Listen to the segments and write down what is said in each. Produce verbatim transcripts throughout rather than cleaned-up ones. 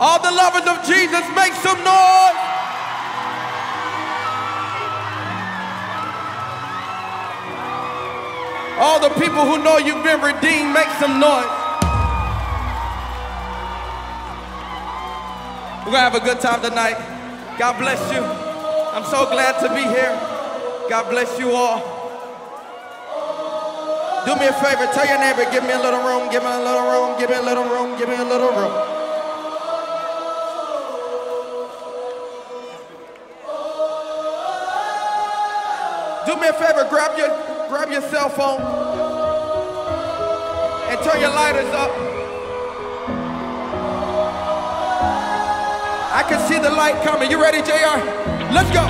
All the lovers of Jesus, make some noise. All the people who know you've been redeemed, make some noise. We're gonna have a good time tonight. God bless you. I'm so glad to be here. God bless you all. Do me a favor, tell your neighbor, give me a little room, give me a little room, give me a little room, give me a little room. Do me a favor, grab your, grab your cell phone and turn your lighters up. I can see the light coming. You ready, J R? Let's go.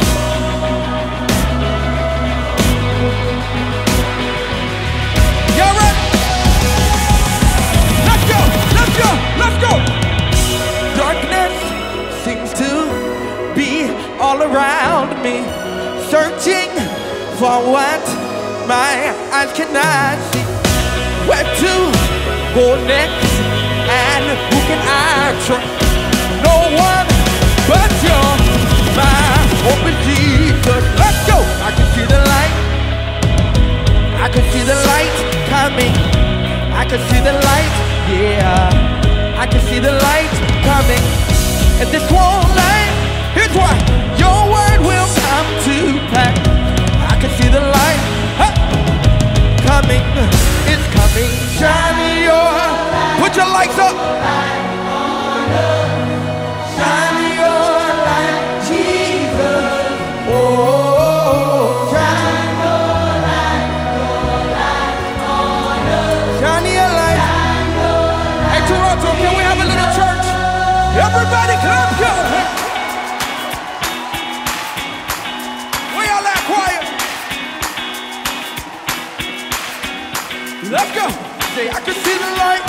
Y'all ready? Let's go, let's go, let's go. Darkness seems to be all around me, searching for what my eyes cannot see. Where to go next and who can I trust? No one but you, my hope is Jesus. Let's go. I can see the light. I can see the light coming. I can see the light, yeah. I can see the light coming. And this won't lie. Here's why. Your word will come to pass. I can see the light huh, coming. It's coming. Shine your light. Put your lights up. Shine your light, Jesus. Oh, shine your light, your light on us. Shine your light. Hey, Toronto, can we have a little church? Everybody come, come. Where y'all at, quiet? Let's go. Say, I can see the light.